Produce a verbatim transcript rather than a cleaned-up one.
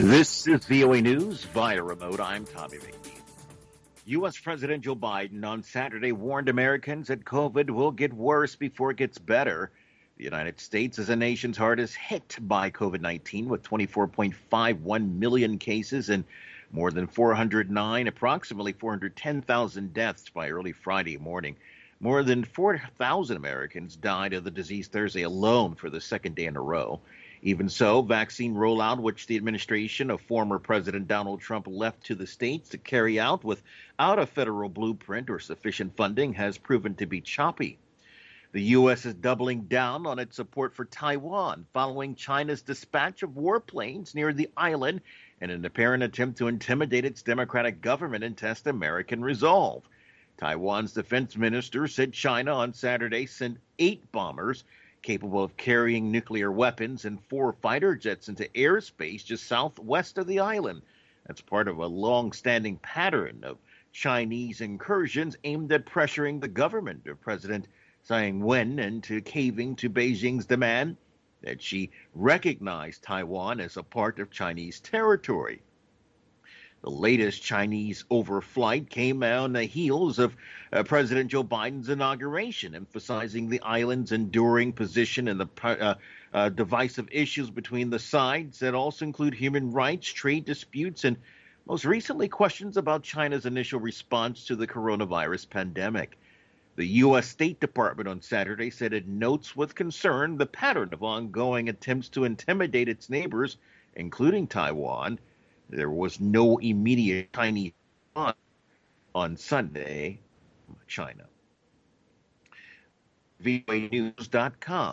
This is V O A News via remote. I'm Tommy McNeil. U S. President Joe Biden on Saturday warned Americans that COVID will get worse before it gets better. The United States is the nation's hardest hit by COVID nineteen, with twenty-four point five one million cases and more than four hundred nine, approximately four hundred ten thousand deaths by early Friday morning. More than four thousand Americans died of the disease Thursday alone for the second day in a row. Even so, vaccine rollout, which the administration of former President Donald Trump left to the states to carry out without a federal blueprint or sufficient funding, has proven to be choppy. The U S is doubling down on its support for Taiwan following China's dispatch of warplanes near the island in an apparent attempt to intimidate its democratic government and test American resolve. Taiwan's defense minister said China on Saturday sent eight bombers capable of carrying nuclear weapons and four fighter jets into airspace just southwest of the island. That's part of a long-standing pattern of Chinese incursions aimed at pressuring the government of President Tsai Ing-wen into caving to Beijing's demand that she recognize Taiwan as a part of Chinese territory. The latest Chinese overflight came on the heels of uh, President Joe Biden's inauguration, emphasizing the island's enduring position and the uh, uh, divisive issues between the sides that also include human rights, trade disputes, and most recently questions about China's initial response to the coronavirus pandemic. The U S. State Department on Saturday said it notes with concern the pattern of ongoing attempts to intimidate its neighbors, including Taiwan. There was no immediate Chinese response on Sunday from China. V O A News dot com.